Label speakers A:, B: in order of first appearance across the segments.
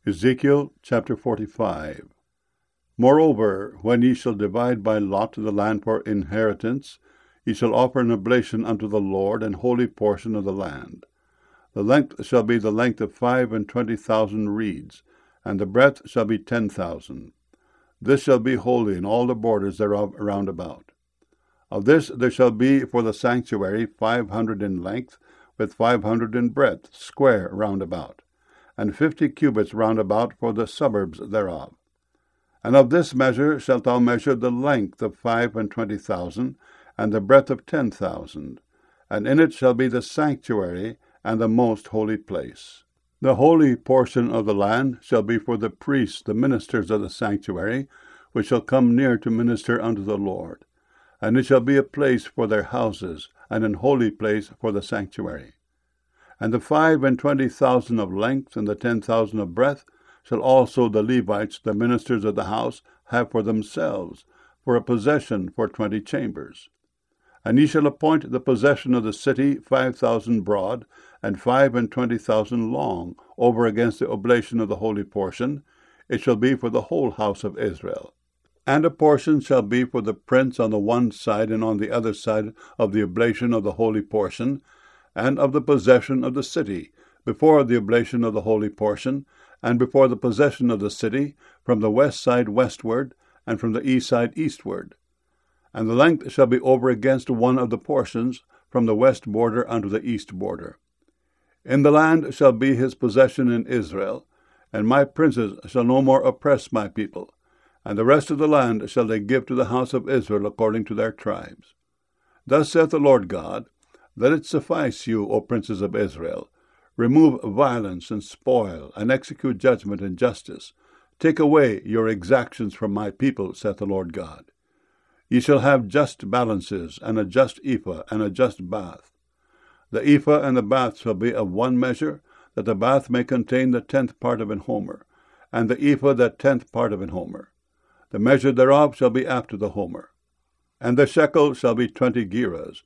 A: Ezekiel chapter 45. Moreover, when ye shall divide by lot the land for inheritance, ye shall offer an oblation unto the Lord, an holy portion of the land. The length shall be the length of 25,000 reeds, and the breadth shall be 10,000. This shall be holy in all the borders thereof round about. Of this there shall be for the sanctuary 500 in length, with 500 in breadth, square round about, and 50 cubits round about for the suburbs thereof. And of this measure shalt thou measure the length of 25,000, and the breadth of 10,000, and in it shall be the sanctuary and the most holy place. The holy portion of the land shall be for the priests, the ministers of the sanctuary, which shall come near to minister unto the Lord. And it shall be a place for their houses, and an holy place for the sanctuary. And the 25,000 of length, and the 10,000 of breadth, shall also the Levites, the ministers of the house, have for themselves, for a possession for 20 chambers. And ye shall appoint the possession of the city 5,000 broad, and 25,000 long, over against the oblation of the holy portion. It shall be for the whole house of Israel. And a portion shall be for the prince on the one side and on the other side of the oblation of the holy portion, and of the possession of the city, before the oblation of the holy portion, and before the possession of the city, from the west side westward, and from the east side eastward. And the length shall be over against one of the portions, from the west border unto the east border. In the land shall be his possession in Israel, and my princes shall no more oppress my people, and the rest of the land shall they give to the house of Israel according to their tribes. Thus saith the Lord God, Let it suffice you, O princes of Israel. Remove violence and spoil, and execute judgment and justice. Take away your exactions from my people, saith the Lord God. Ye shall have just balances, and a just ephah, and a just bath. The ephah and the bath shall be of one measure, that the bath may contain the 10th part of an homer, and the ephah the 10th part of an homer. The measure thereof shall be after the homer. And the shekel shall be 20 gerahs.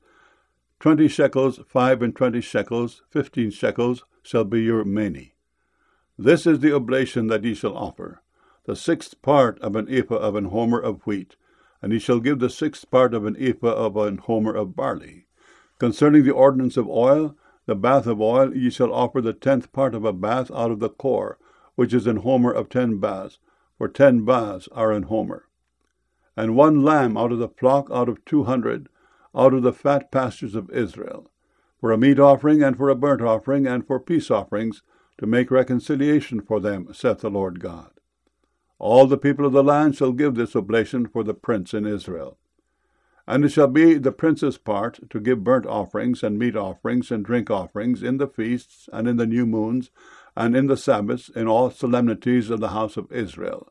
A: 20 shekels, 25 shekels, 15 shekels shall be your meni. This is the oblation that ye shall offer, the 6th part of an ephah of an homer of wheat, and ye shall give the 6th part of an ephah of an homer of barley. Concerning the ordinance of oil, the bath of oil, ye shall offer the 10th part of a bath out of the core, which is an homer of 10 baths, for 10 baths are an homer. And 1 lamb out of the flock out of 200, out of the fat pastures of Israel, for a meat offering, and for a burnt offering, and for peace offerings, to make reconciliation for them, saith the Lord God. All the people of the land shall give this oblation for the prince in Israel. And it shall be the prince's part to give burnt offerings, and meat offerings, and drink offerings, in the feasts, and in the new moons, and in the Sabbaths, in all solemnities of the house of Israel.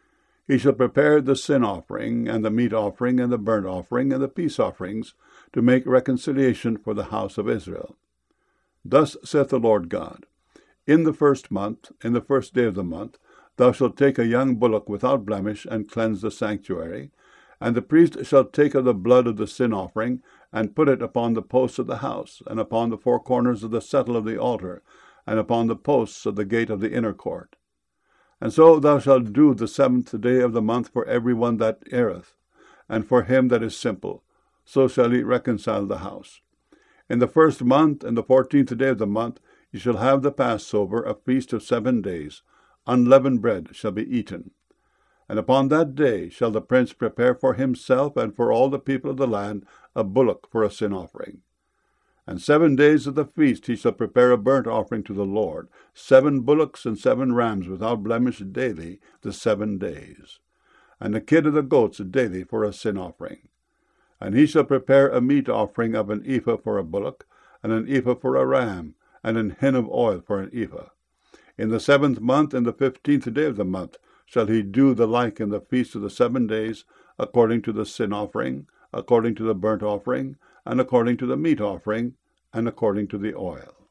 A: He shall prepare the sin offering, and the meat offering, and the burnt offering, and the peace offerings, to make reconciliation for the house of Israel. Thus saith the Lord God, In the 1st month, in the 1st day of the month, thou shalt take a young bullock without blemish, and cleanse the sanctuary. And the priest shall take of the blood of the sin offering, and put it upon the posts of the house, and upon the 4 corners of the settle of the altar, and upon the posts of the gate of the inner court. And so thou shalt do the 7th day of the month for every one that erreth, and for him that is simple. So shall he reconcile the house. In the 1st month, and the 14th day of the month, ye shall have the Passover, a feast of 7 days. Unleavened bread shall be eaten. And upon that day shall the prince prepare for himself and for all the people of the land a bullock for a sin offering. And 7 days of the feast he shall prepare a burnt offering to the Lord, 7 bullocks and 7 rams without blemish daily, the 7 days. And a kid of the goats daily for a sin offering. And he shall prepare a meat offering of an ephah for a bullock, and an ephah for a ram, and an hin of oil for an ephah. In the 7th month, and the 15th day of the month, shall he do the like in the feast of the 7 days, according to the sin offering, according to the burnt offering, and according to the meat offering, and according to the oil.